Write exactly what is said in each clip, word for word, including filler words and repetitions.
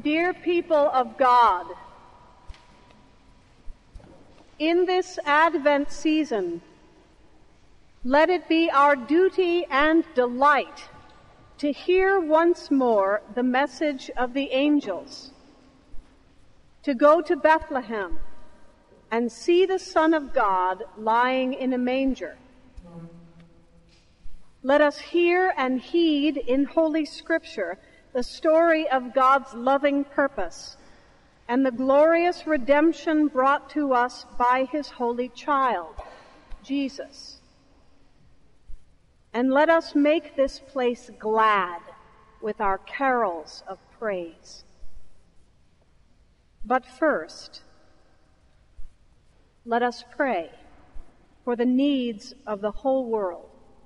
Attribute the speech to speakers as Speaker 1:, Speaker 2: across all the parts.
Speaker 1: Dear people of God, in this Advent season, let it be our duty and delight to hear once more the message of the angels, to go to Bethlehem and see the Son of God lying in a manger. Let us hear and heed in Holy Scripture the story of God's loving purpose and the glorious redemption brought to us by his holy child, Jesus. And let us make this place glad with our carols of praise. But first, let us pray for the needs of the whole world,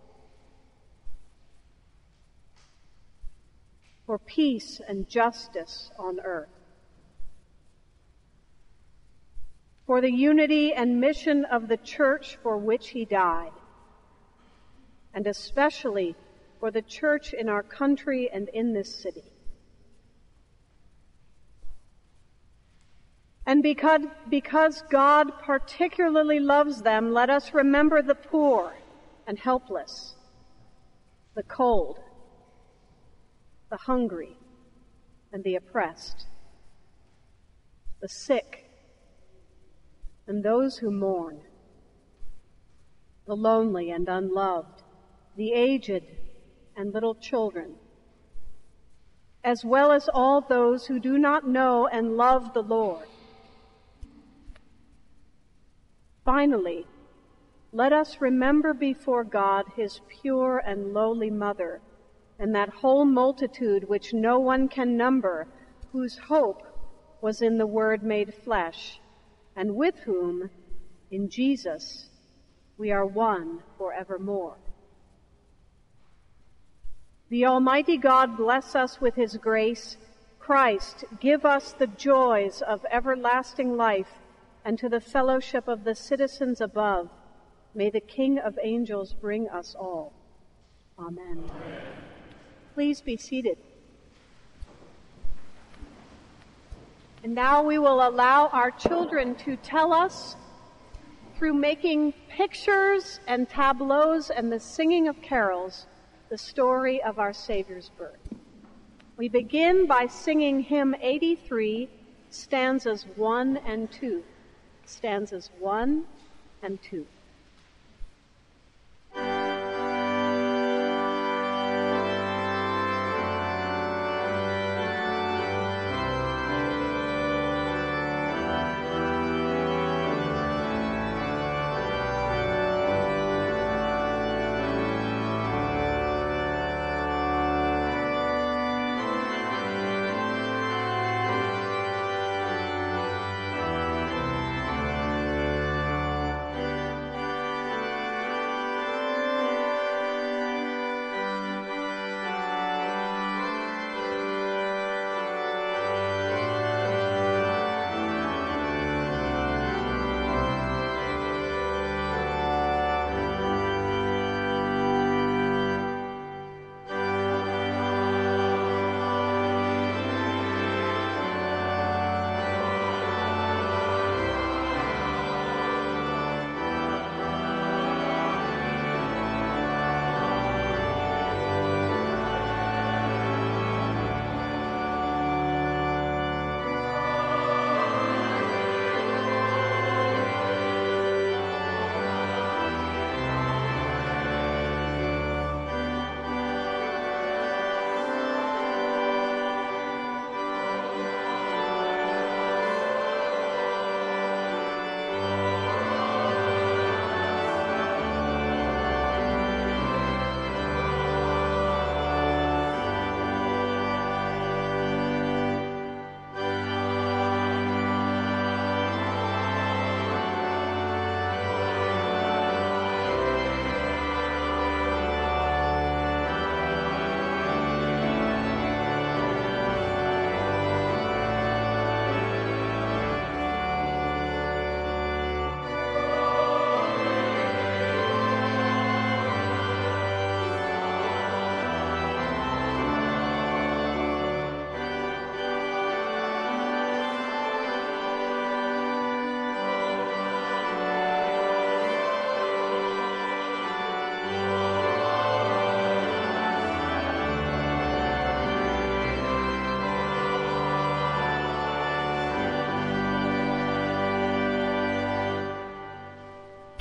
Speaker 1: for peace and justice on earth, for the unity and mission of the church for which he died, and especially for the church in our country and in this city. And because, because God particularly loves them, let us remember the poor and helpless, the cold, the hungry and the oppressed, the sick and those who mourn, the lonely and unloved, the aged and little children, as well as all those who do not know and love the Lord. Finally, let us remember before God his pure and lowly mother, and that whole multitude which no one can number, whose hope was in the Word made flesh, and with whom, in Jesus, we are one forevermore. The Almighty God bless us with his grace. Christ, give us the joys of everlasting life, and to the fellowship of the citizens above, may the King of angels bring us all. Amen. Amen. Please be seated. And now we will allow our children to tell us, through making pictures and tableaus and the singing of carols, the story of our Savior's birth. We begin by singing hymn eighty-three, stanzas one and two. Stanzas one and two.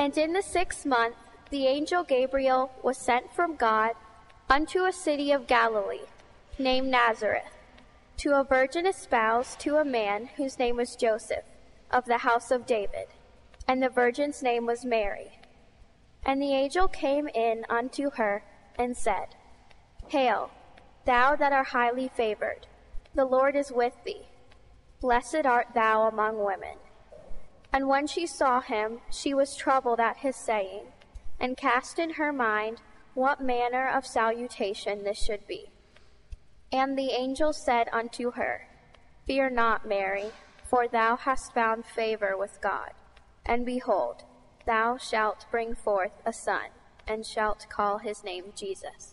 Speaker 2: And in the sixth month the angel Gabriel was sent from God unto a city of Galilee, named Nazareth, to a virgin espoused to a man whose name was Joseph, of the house of David, and the virgin's name was Mary. And the angel came in unto her, and said, Hail, thou that art highly favored, the Lord is with thee. Blessed art thou among women. And when she saw him, she was troubled at his saying, and cast in her mind what manner of salutation this should be. And the angel said unto her, Fear not, Mary, for thou hast found favor with God. And behold, thou shalt bring forth a son, and shalt call his name Jesus.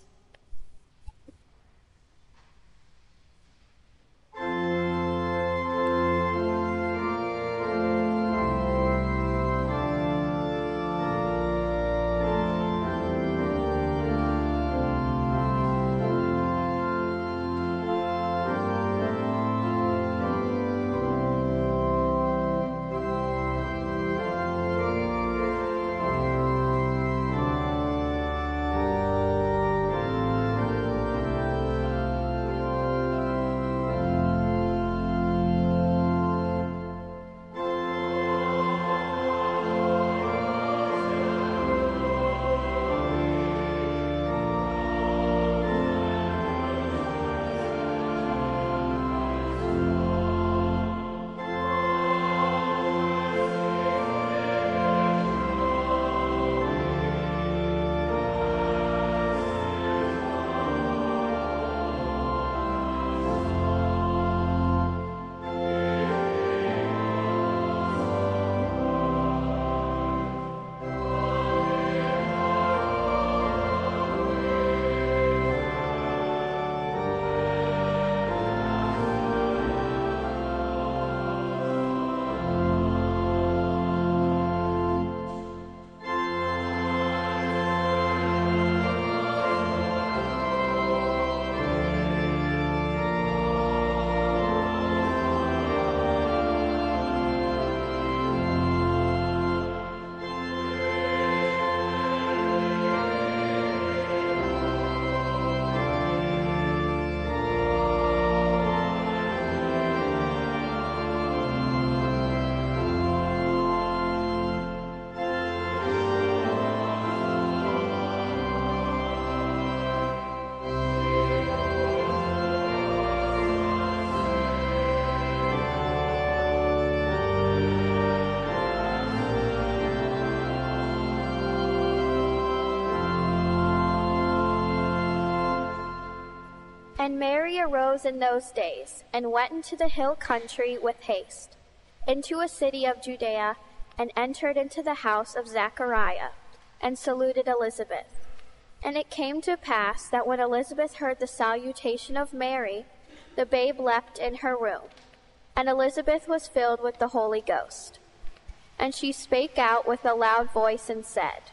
Speaker 2: And Mary arose in those days, and went into the hill country with haste, into a city of Judea, and entered into the house of Zachariah, and saluted Elizabeth. And it came to pass that when Elizabeth heard the salutation of Mary, the babe leapt in her womb, and Elizabeth was filled with the Holy Ghost. And she spake out with a loud voice and said,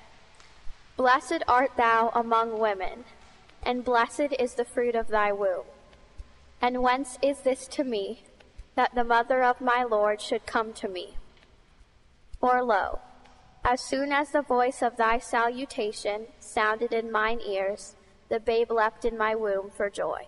Speaker 2: Blessed art thou among women, and blessed is the fruit of thy womb. And whence is this to me, that the mother of my Lord should come to me? For lo, as soon as the voice of thy salutation sounded in mine ears, the babe leapt in my womb for joy.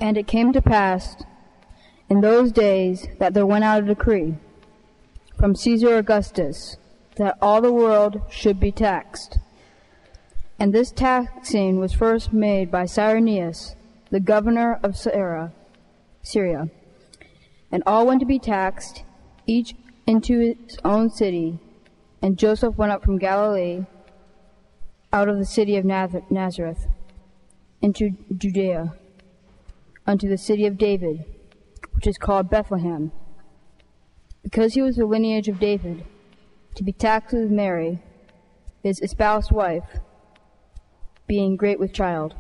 Speaker 3: And it came to pass in those days that there went out a decree from Caesar Augustus that all the world should be taxed. And this taxing was first made by Cyrenius, the governor of Syria, Syria. And all went to be taxed, each into his own city. And Joseph went up from Galilee, out of the city of Nazareth, into Judea, unto the city of David, which is called Bethlehem, because he was the lineage of David, to be taxed with Mary, his espoused wife, being great with child.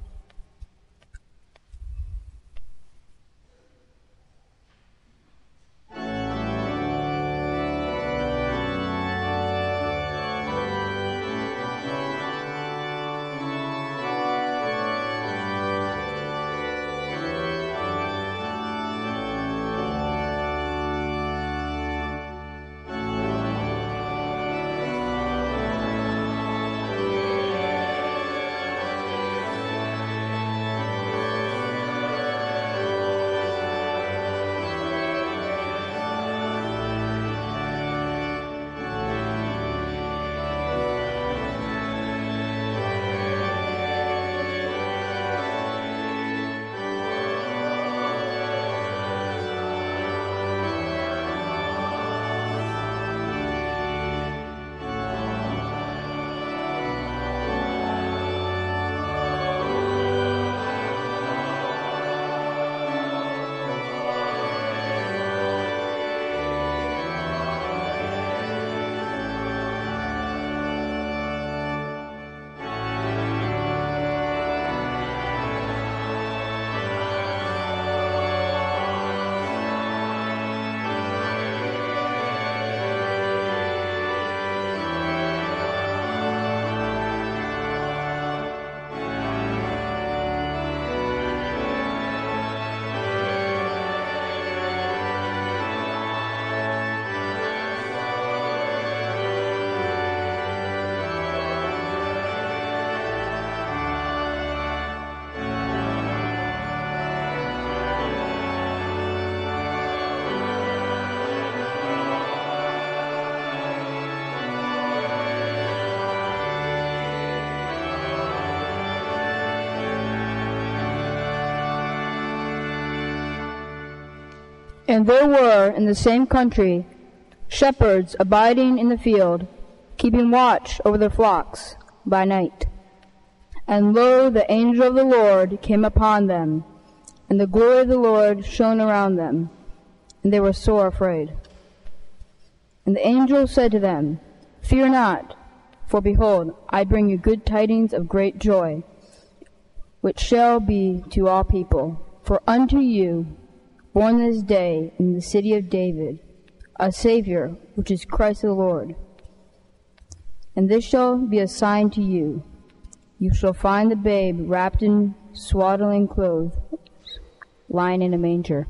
Speaker 3: And there were in the same country shepherds abiding in the field, keeping watch over their flocks by night. And lo, the angel of the Lord came upon them, and the glory of the Lord shone around them, and they were sore afraid. And the angel said to them, Fear not, for behold, I bring you good tidings of great joy, which shall be to all people. For unto you born this day in the city of David a Savior, which is Christ the Lord. And this shall be a sign to you. You shall find the babe wrapped in swaddling clothes, lying in a manger.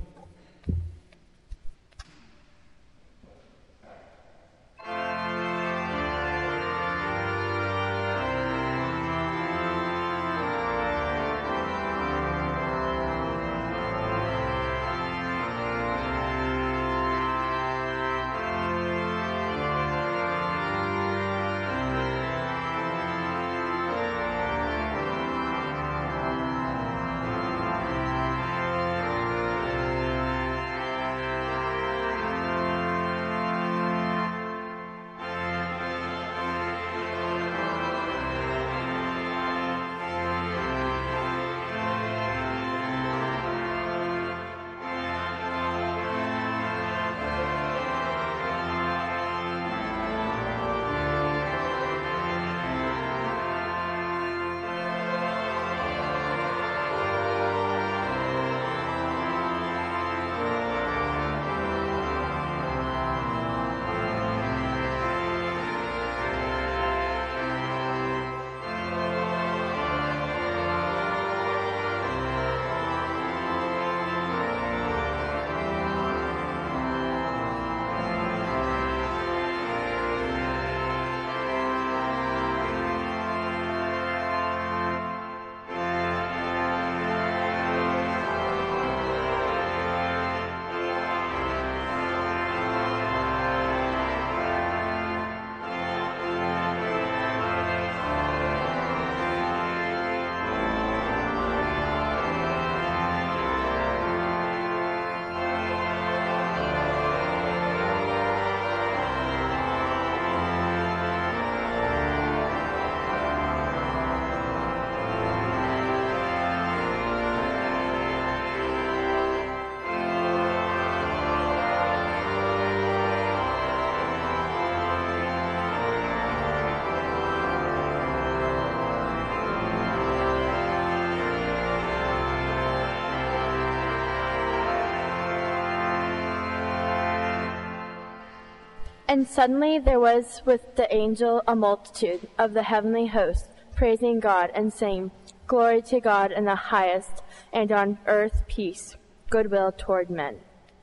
Speaker 4: And suddenly there was with the angel a multitude of the heavenly host, praising God and saying, Glory to God in the highest, and on earth peace, goodwill toward men.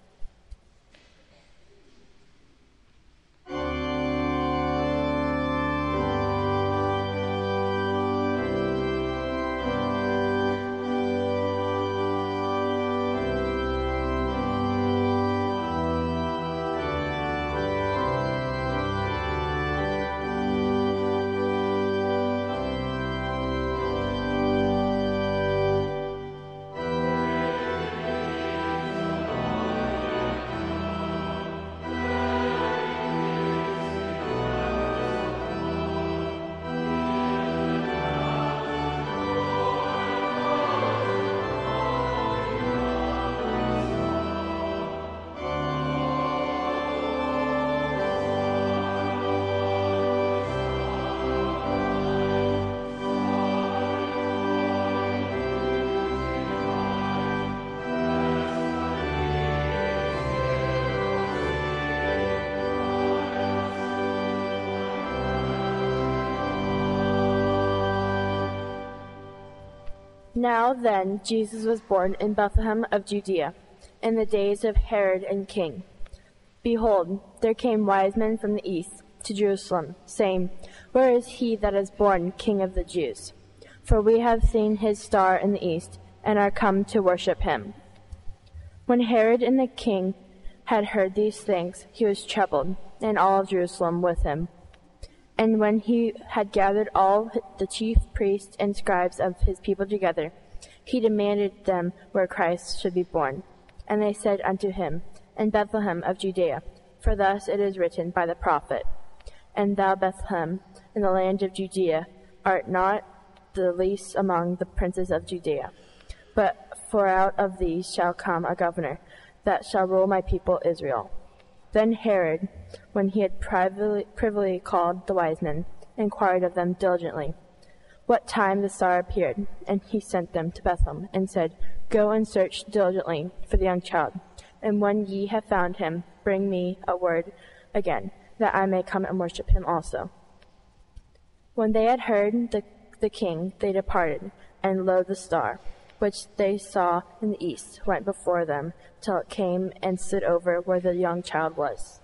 Speaker 4: Now then, Jesus was born in Bethlehem of Judea, in the days of Herod and king. Behold, there came wise men from the east to Jerusalem, saying, Where is he that is born King of the Jews? For we have seen his star in the east, and are come to worship him. When Herod and the king had heard these things, he was troubled, and all of Jerusalem with him. And when he had gathered all the chief priests and scribes of his people together, he demanded them where Christ should be born. And they said unto him, In Bethlehem of Judea, for thus it is written by the prophet, And thou, Bethlehem, in the land of Judea, art not the least among the princes of Judea. But for out of thee shall come a governor, that shall rule my people Israel. Then Herod, when he had privately, privily called the wise men, inquired of them diligently what time the star appeared. And he sent them to Bethlehem, and said, Go and search diligently for the young child, and when ye have found him, bring me a word again, that I may come and worship him also. When they had heard the, the king, they departed, and lo, the star, which they saw in the east, went before them, till it came and stood over where the young child was.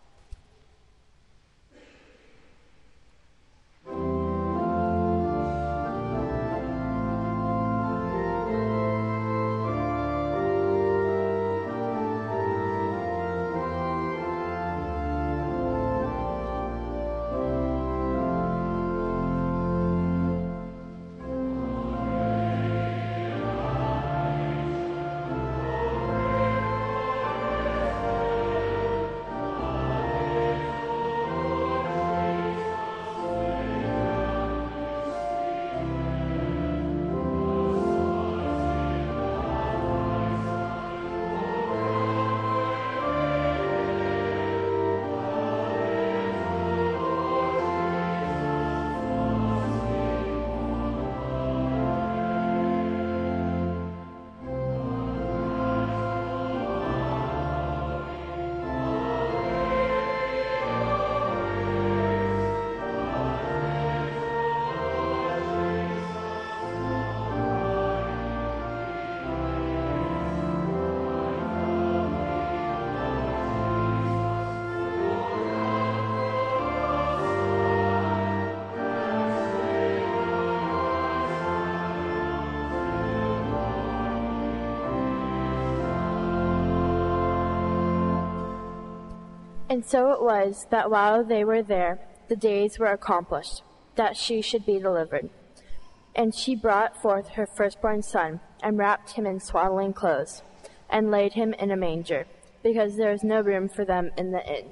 Speaker 4: And so it was that while they were there, the days were accomplished, that she should be delivered. And she brought forth her firstborn son, and wrapped him in swaddling clothes, and laid him in a manger, because there was no room for them in the inn.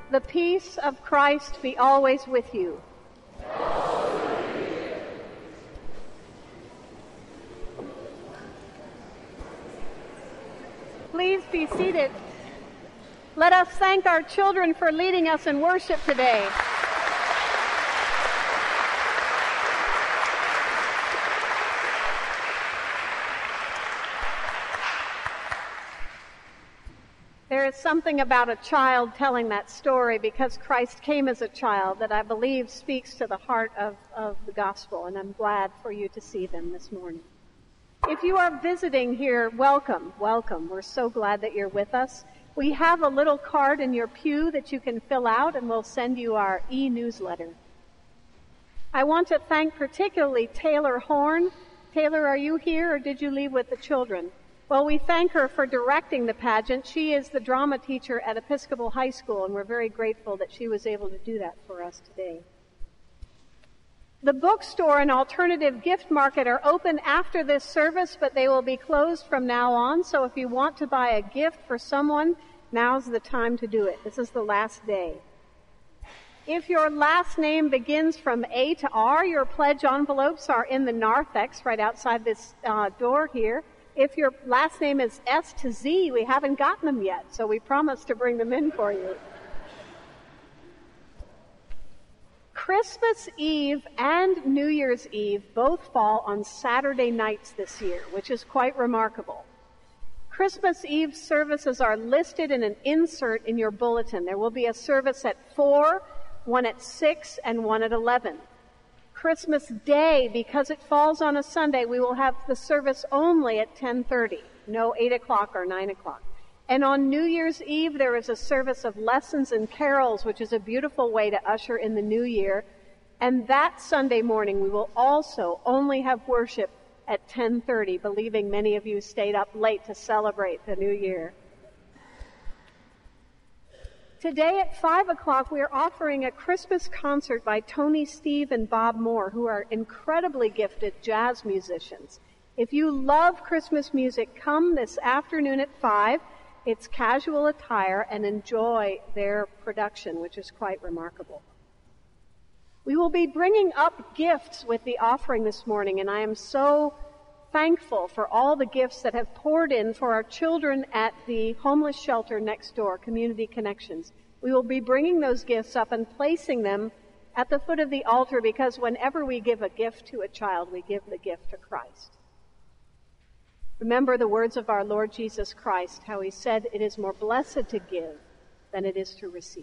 Speaker 1: The peace of Christ be always with you. Please be seated. Let us thank our children for leading us in worship today. There is something about a child telling that story because Christ came as a child that I believe speaks to the heart of, of the gospel, and I'm glad for you to see them this morning. If you are visiting here, welcome, welcome. We're so glad that you're with us. We have a little card in your pew that you can fill out, and we'll send you our e-newsletter. I want to thank particularly Taylor Horn. Taylor, are you here, or did you leave with the children? Well, we thank her for directing the pageant. She is the drama teacher at Episcopal High School, and we're very grateful that she was able to do that for us today. The bookstore and alternative gift market are open after this service, but they will be closed from now on. So if you want to buy a gift for someone, now's the time to do it. This is the last day. If your last name begins from A to R, your pledge envelopes are in the narthex right outside this uh, door here. If your last name is S to Z, we haven't gotten them yet, so we promise to bring them in for you. Christmas Eve and New Year's Eve both fall on Saturday nights this year, which is quite remarkable. Christmas Eve services are listed in an insert in your bulletin. There will be a service at four, one at six, and one at eleven. Christmas Day, because it falls on a Sunday, we will have the service only at ten thirty, no eight o'clock or nine o'clock. And on New Year's Eve, there is a service of lessons and carols, which is a beautiful way to usher in the new year. And that Sunday morning, we will also only have worship at ten thirty, believing many of you stayed up late to celebrate the new year. Today at five o'clock, we are offering a Christmas concert by Tony Steve and Bob Moore, who are incredibly gifted jazz musicians. If you love Christmas music, come this afternoon at five. It's casual attire, and enjoy their production, which is quite remarkable. We will be bringing up gifts with the offering this morning, and I am so thankful for all the gifts that have poured in for our children at the homeless shelter next door, Community Connections. We will be bringing those gifts up and placing them at the foot of the altar, because whenever we give a gift to a child, we give the gift to Christ. Remember the words of our Lord Jesus Christ, how he said, "It is more blessed to give than it is to receive."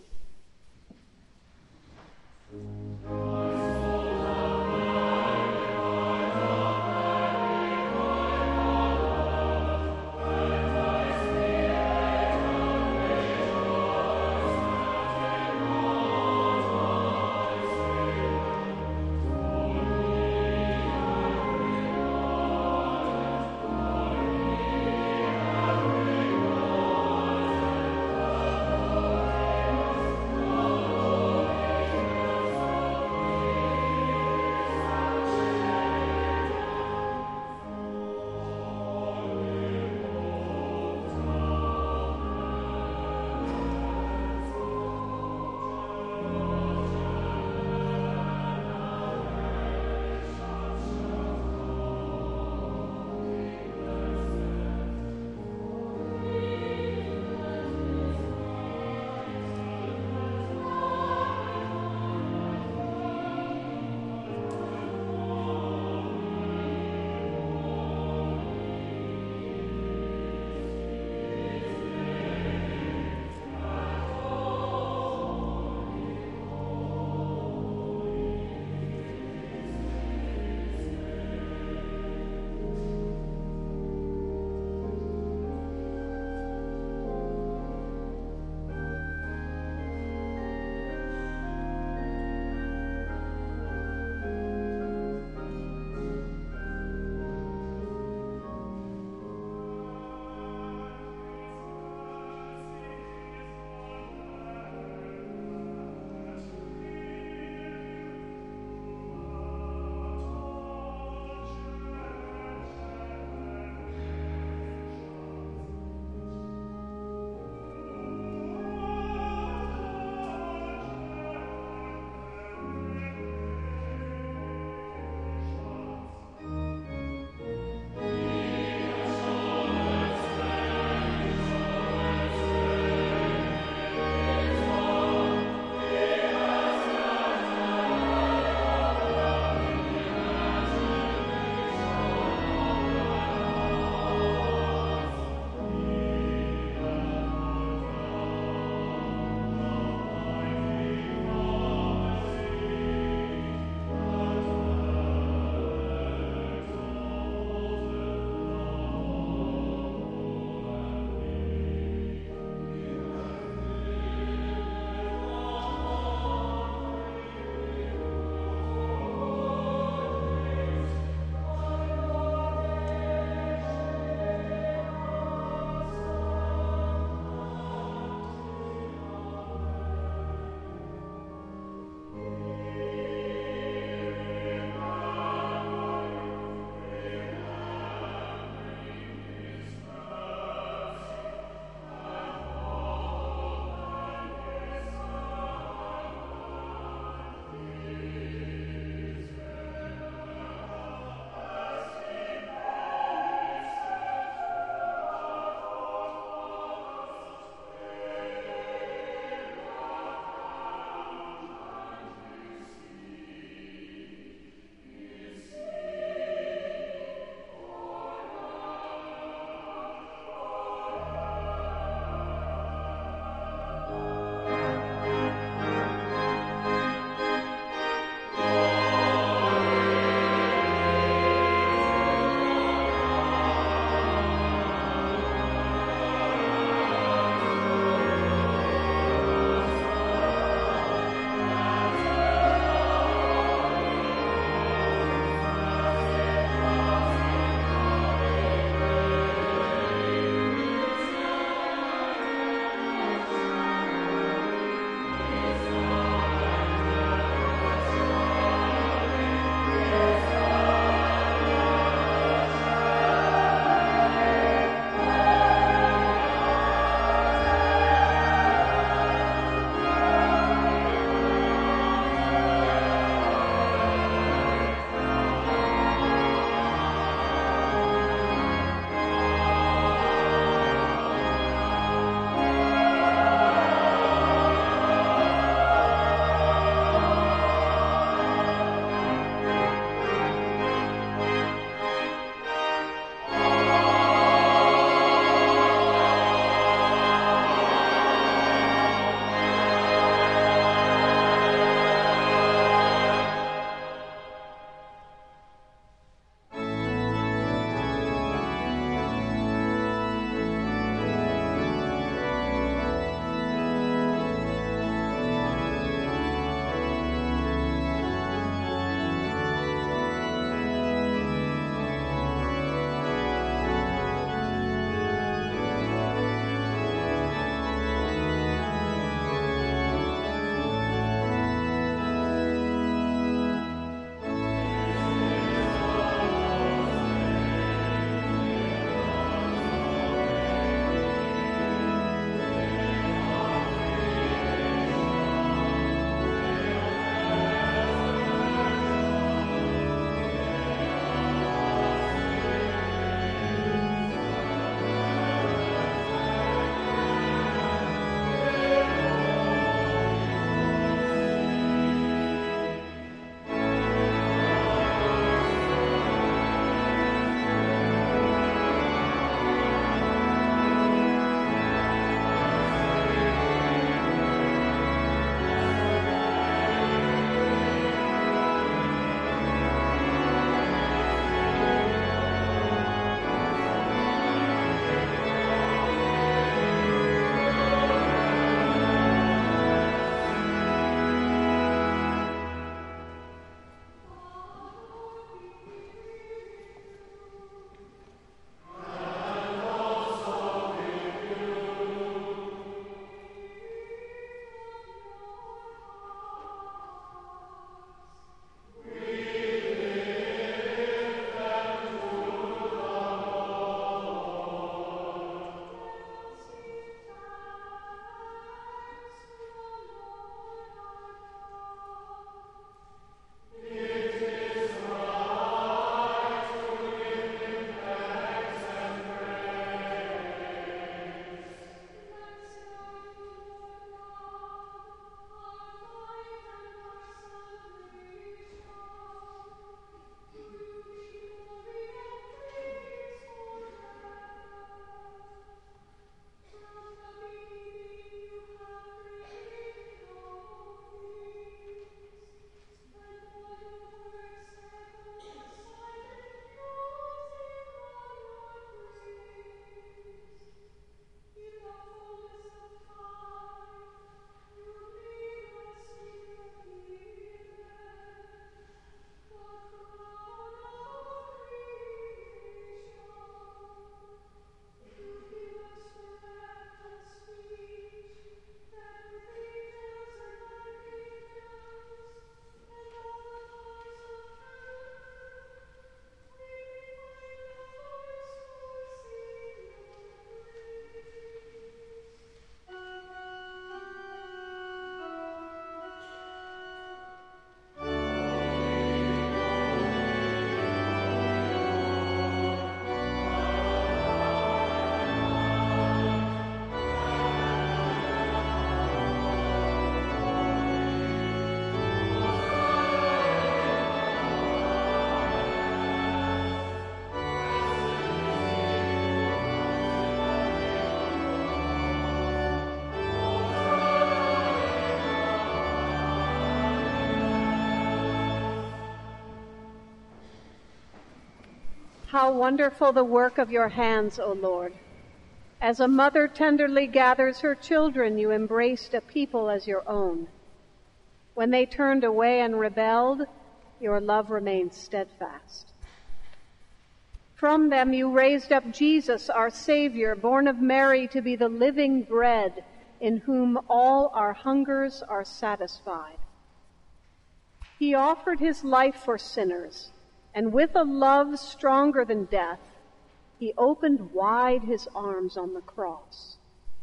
Speaker 1: How wonderful the work of your hands, O Lord. As a mother tenderly gathers her children, you embraced a people as your own. When they turned away and rebelled, your love remained steadfast. From them you raised up Jesus, our Savior, born of Mary, to be the living bread in whom all our hungers are satisfied. He offered his life for sinners, and with a love stronger than death, he opened wide his arms on the cross.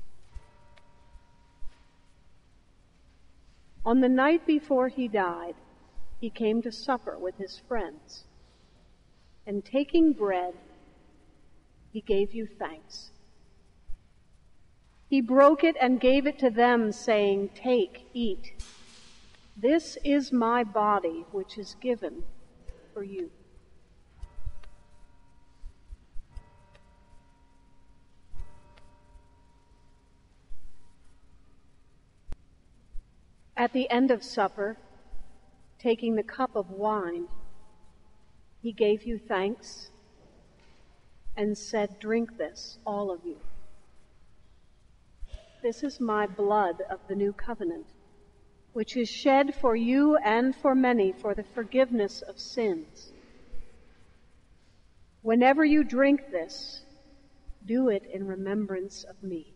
Speaker 1: On the night before he died, he came to supper with his friends, and taking bread, he gave you thanks. He broke it and gave it to them, saying, "Take, eat. This is my body, which is given for you." At the end of supper, taking the cup of wine, he gave you thanks and said, "Drink this, all of you. This is my blood of the new covenant, which is shed for you and for many for the forgiveness of sins. Whenever you drink this, do it in remembrance of me."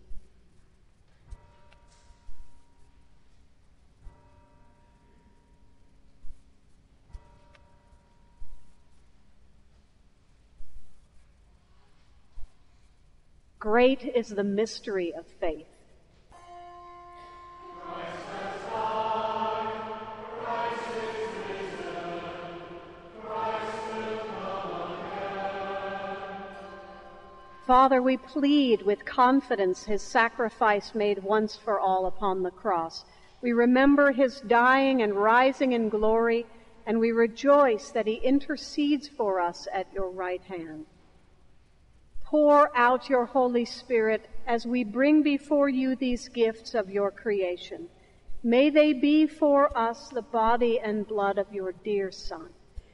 Speaker 1: Great is the mystery of faith. Father, we plead with confidence his sacrifice made once for all upon the cross. We remember his dying and rising in glory, and we rejoice that he intercedes for us at your right hand. Pour out your Holy Spirit as we bring before you these gifts of your creation. May they be for us the body and blood of your dear Son.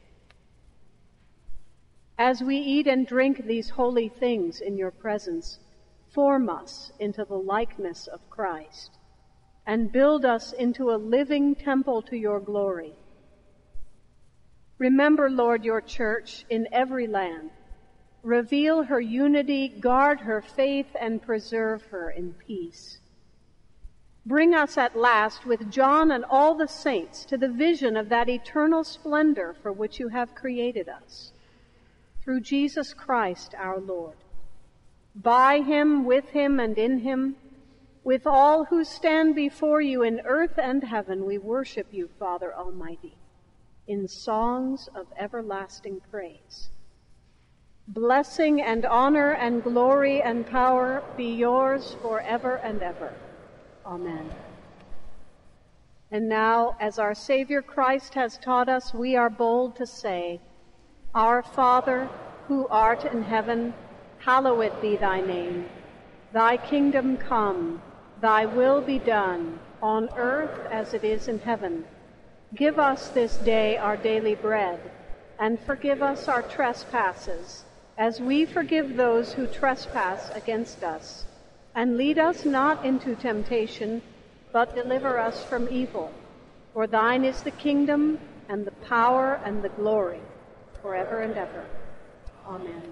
Speaker 1: As we eat and drink these holy things in your presence, form us into the likeness of Christ and build us into a living temple to your glory. Remember, Lord, your church in every land. Reveal her unity, guard her faith, and preserve her in peace. Bring us at last with John and all the saints to the vision of that eternal splendor for which you have created us. Through Jesus Christ our Lord. By him, with him, and in him, with all who stand before you in earth and heaven, we worship you, Father Almighty, in songs of everlasting praise. Blessing and honor and glory and power be yours forever and ever. Amen. And now, as our Savior Christ has taught us, we are bold to say, Our Father, who art in heaven, hallowed be thy name. Thy kingdom come, thy will be done, on earth as it is in heaven. Give us this day our daily bread, and forgive us our trespasses, as we forgive those who trespass against us. And lead us not into temptation, but deliver us from evil. For thine is the kingdom, and the power, and the glory, forever and ever. Amen.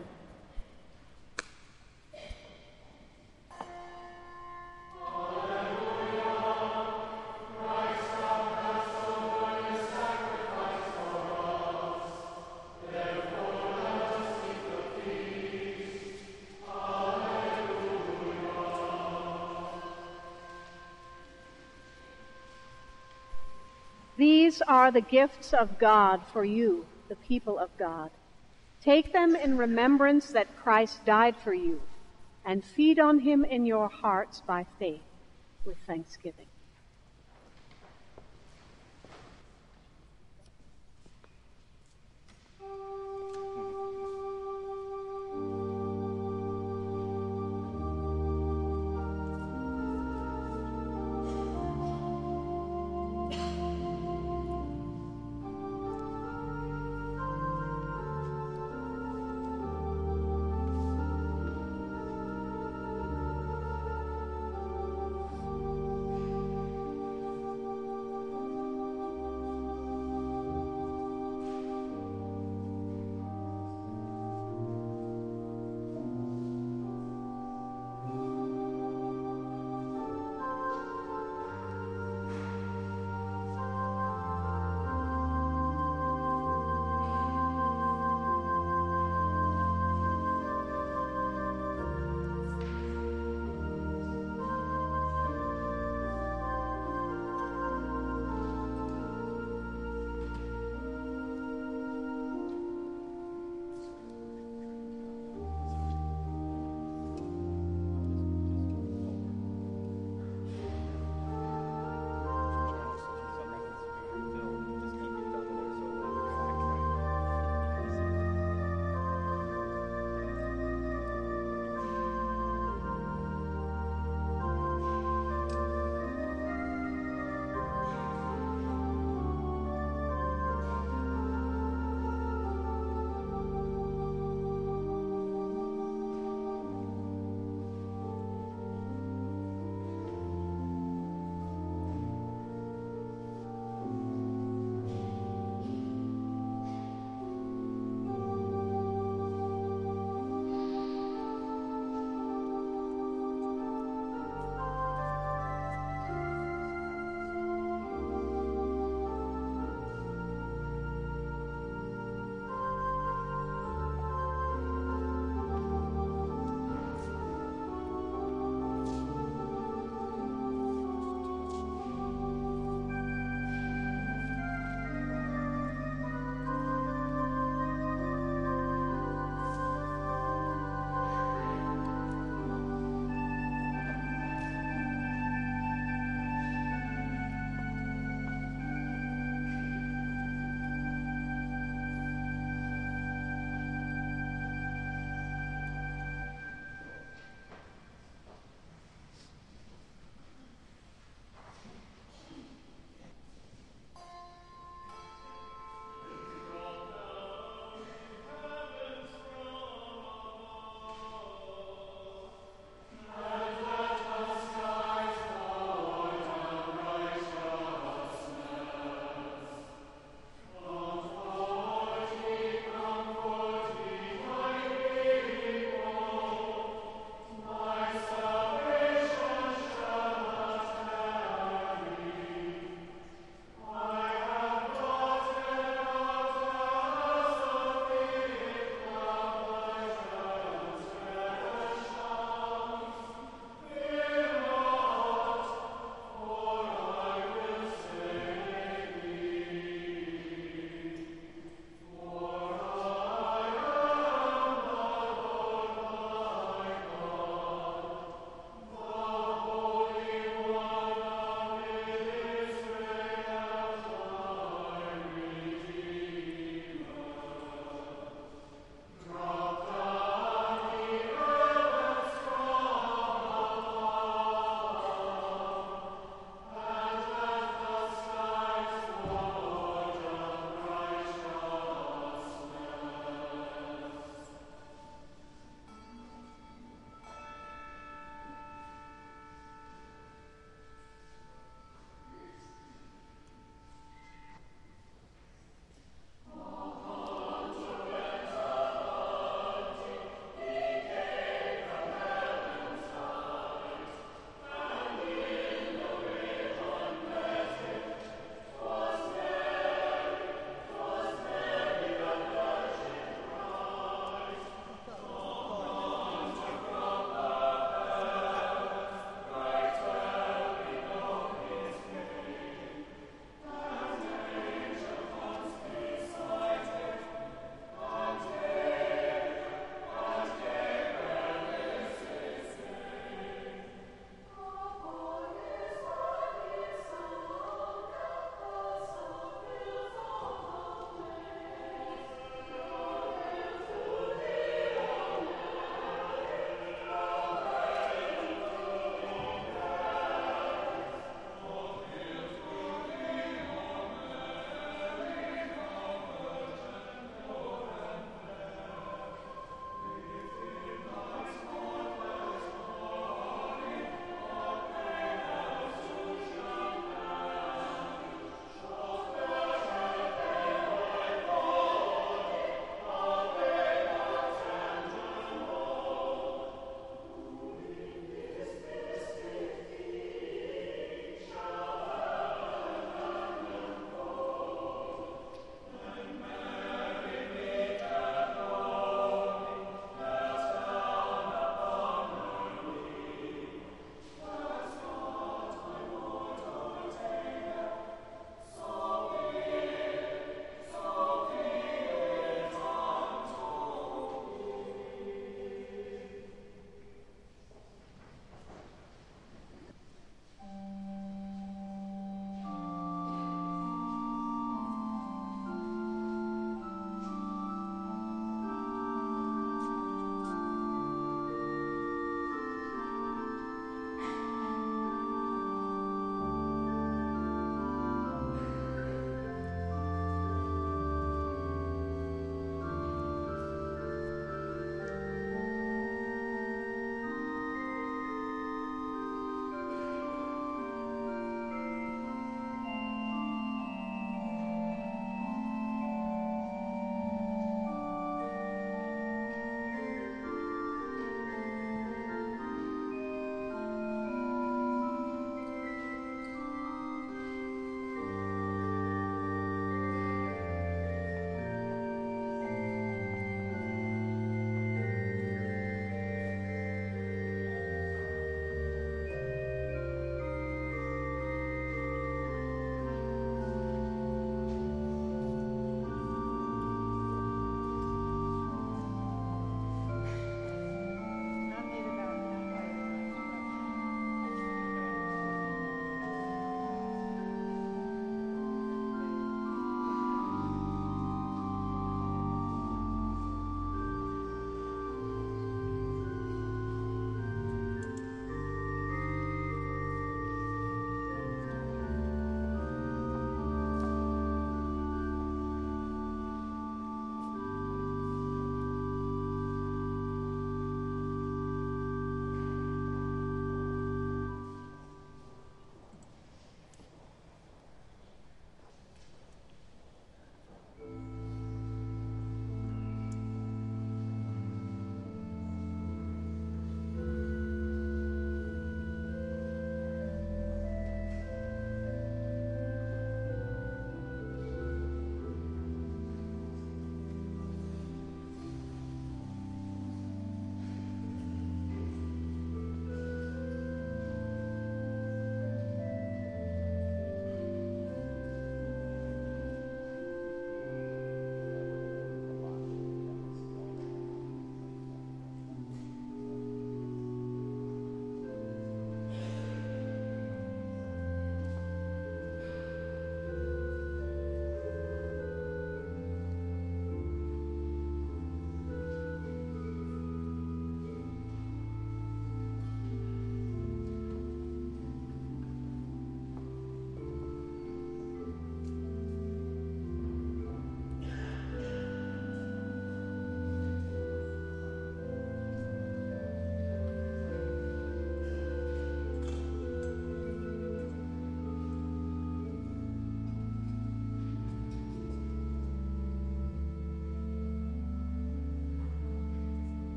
Speaker 1: These are the gifts of God for you, the people of God. Take them in remembrance that Christ died for you, and feed on him in your hearts by faith with thanksgiving.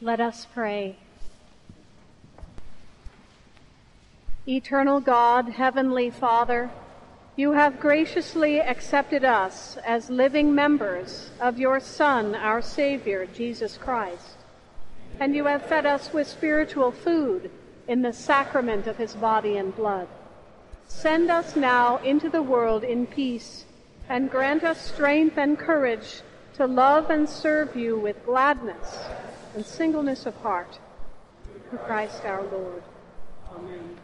Speaker 1: Let us pray. Eternal God, Heavenly Father, you have graciously accepted us as living members of your Son, our Savior, Jesus Christ, and you have fed us with spiritual food in the sacrament of his body and blood. Send us now into the world in peace, and grant us strength and courage to love and serve you with gladness and singleness of heart. Through Christ our Lord. Amen.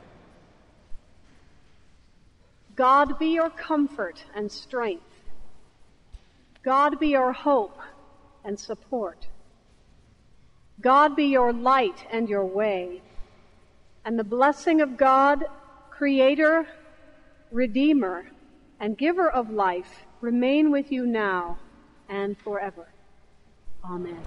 Speaker 1: God be your comfort and strength. God be your hope and support. God be your light and your way. And the blessing of God, Creator, Redeemer, and Giver of life, remain with you now and forever. Amen.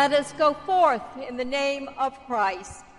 Speaker 5: Let us go forth in the name of Christ.